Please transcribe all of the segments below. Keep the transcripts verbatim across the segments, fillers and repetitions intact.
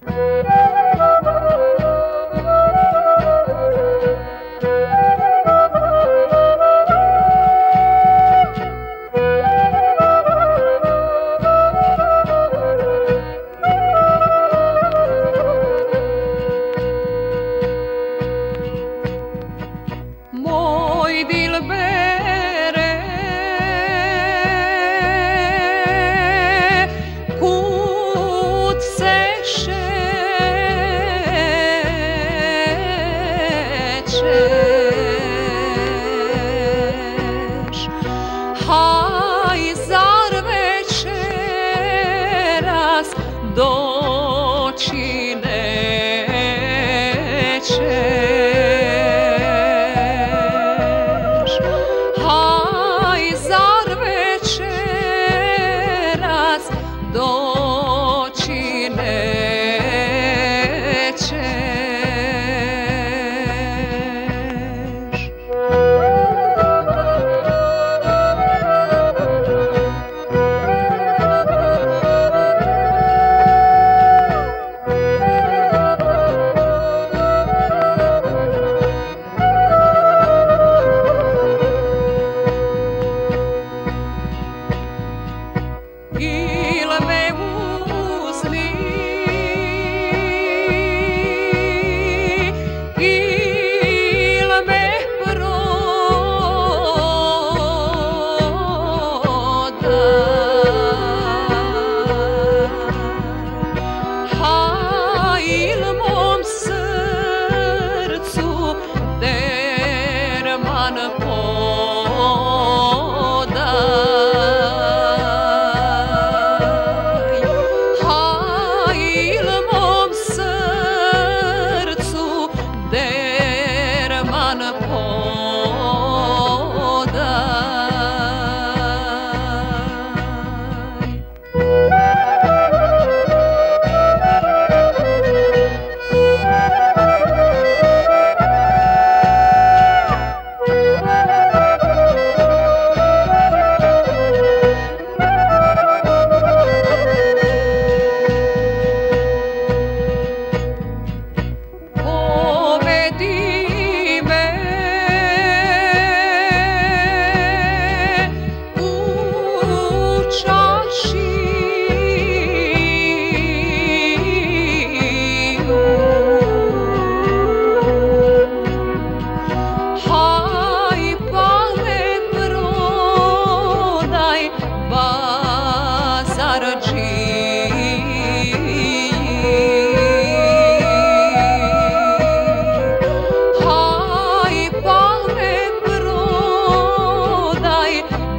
Haj, zar večeras doći nećeš? Haj, zar večeras doći nećeš? Ili me uzmi, ili me prodaj. Haj, ili mom srcu derman podaj. Haj, ili mom srcu derman podaj. Povedi me u čaršiju. Haj, pa me prodaj bazardžiji. Haj, pa me prodaj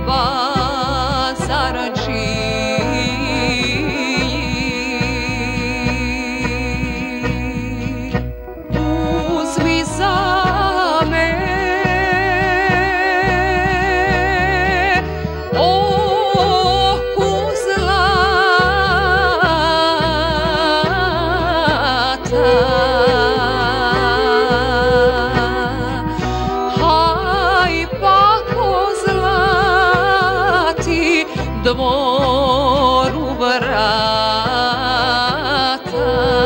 bazardžiji. Uzmi za me oku zlata. Haj, pa pozlati dvoru vrata.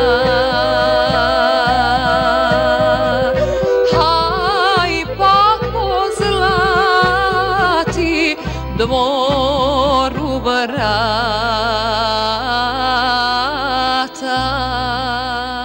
Haj, pa pozlati dvoru vrata.